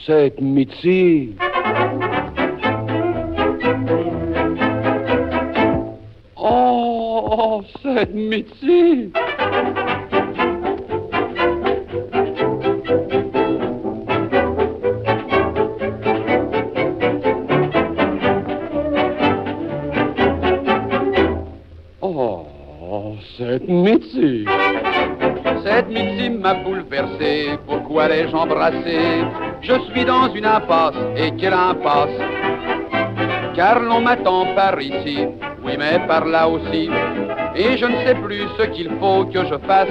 cette Mitzi. Oh, cette Mitzi. Oh, cette Mitzi. Cette Mitzi m'a bouleversé, pourquoi l'ai-je embrassée? Je suis dans une impasse, et quelle impasse! Car l'on m'attend par ici, oui mais par là aussi, et je ne sais plus ce qu'il faut que je fasse.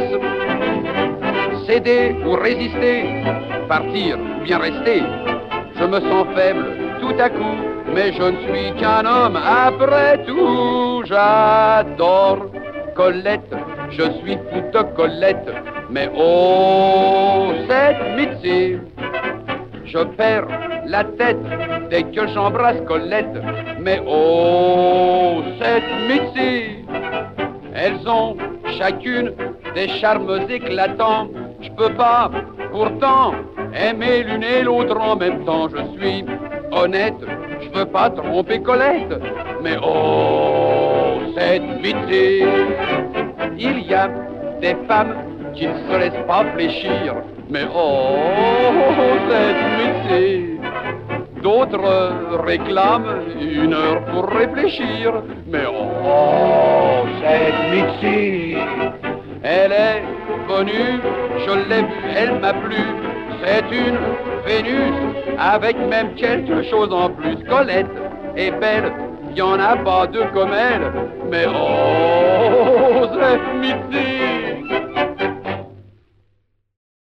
Céder ou résister, partir ou bien rester. Je me sens faible tout à coup, mais je ne suis qu'un homme après tout. J'adore Colette, je suis fou de Colette, mais oh, cette Mitzi, je perds la tête dès que j'embrasse Colette, mais oh, cette Mitzi, elles ont chacune des charmes éclatants. Je peux pas, pourtant, aimer l'une et l'autre en même temps. Je suis honnête, je veux pas tromper Colette, mais oh, cette Mitzi. Il y a des femmes qui ne se laissent pas fléchir, mais oh, cette Mitzi. D'autres réclament une heure pour réfléchir, mais oh, cette Mitzi. Elle est venue, je l'ai vue, elle m'a plu. C'est une Vénus, avec même quelque chose en plus. Colette est belle, il n'y en a pas deux comme elle, mais oh, cette Mitzi.